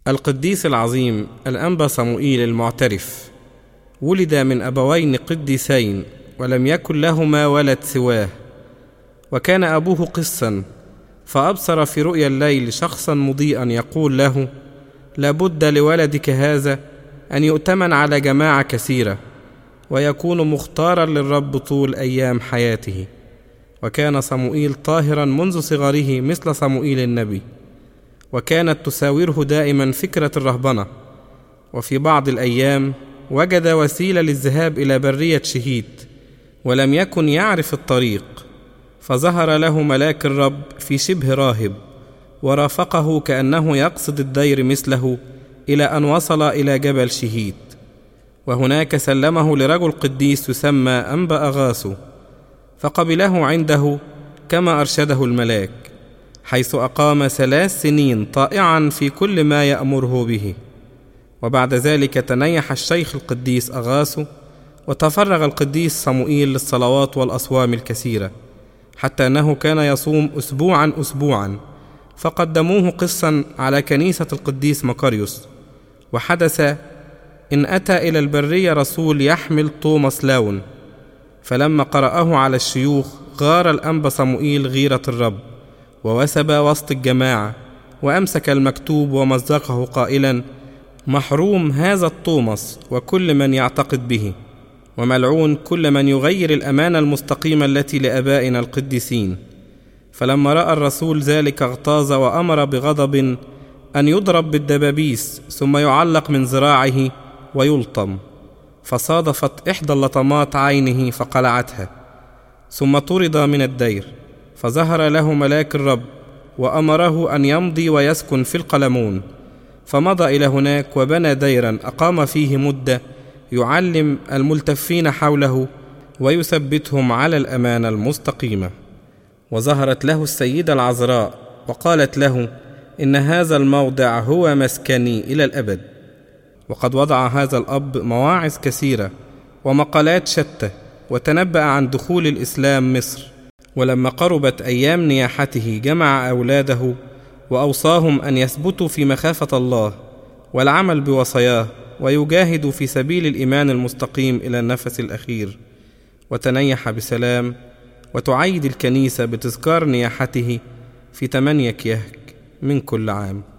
القديس العظيم الأنبا صموئيل المعترف ولد من أبوين قديسين، ولم يكن لهما ولد سواه، وكان أبوه قسا، فأبصر في رؤيا الليل شخصا مضيئا يقول له: لابد لولدك هذا أن يؤتمن على جماعة كثيرة، ويكون مختارا للرب طول أيام حياته. وكان صموئيل طاهرا منذ صغره مثل صموئيل النبي، وكانت تساوره دائما فكرة الرهبنة. وفي بعض الأيام وجد وسيلة للذهاب إلى برية شهيد، ولم يكن يعرف الطريق، فظهر له ملاك الرب في شبه راهب، ورافقه كأنه يقصد الدير مثله إلى أن وصل إلى جبل شهيد، وهناك سلمه لرجل قديس يسمى أنبا أغاثو، فقبله عنده كما أرشده الملاك، حيث أقام 3 سنين طائعا في كل ما يأمره به. وبعد ذلك تنيح الشيخ القديس أغاثو، وتفرغ القديس صموئيل للصلوات والأصوام الكثيرة، حتى أنه كان يصوم أسبوعا، فقدموه قسا على كنيسة القديس مكاريوس. وحدث إن أتى إلى البرية رسول يحمل توماس لاون، فلما قرأه على الشيوخ غار الأنبا صموئيل غيرة الرب، ووثب وسط الجماعة، وأمسك المكتوب ومزقه قائلا: محروم هذا التوماس وكل من يعتقد به، وملعون كل من يغير الأمانة المستقيمة التي لآبائنا القديسين. فلما رأى الرسول ذلك اغتاظ، وأمر بغضب أن يضرب بالدبابيس، ثم يعلق من ذراعه ويلطم، فصادفت إحدى اللطمات عينه فقلعتها، ثم طرد من الدير. فظهر له ملاك الرب وأمره أن يمضي ويسكن في القلمون، فمضى إلى هناك وبنى ديرا أقام فيه مدة، يعلم الملتفين حوله ويثبتهم على الأمانة المستقيمة. وظهرت له السيدة العذراء وقالت له: إن هذا الموضع هو مسكني إلى الأبد. وقد وضع هذا الأب مواعظ كثيرة ومقالات شتى، وتنبأ عن دخول الإسلام مصر. ولما قربت أيام نياحته جمع أولاده، وأوصاهم أن يثبتوا في مخافة الله والعمل بوصاياه، ويجاهدوا في سبيل الإيمان المستقيم إلى النفس الأخير. وتنيح بسلام، وتعيد الكنيسة بتذكار نياحته في 8 كيهك من كل عام.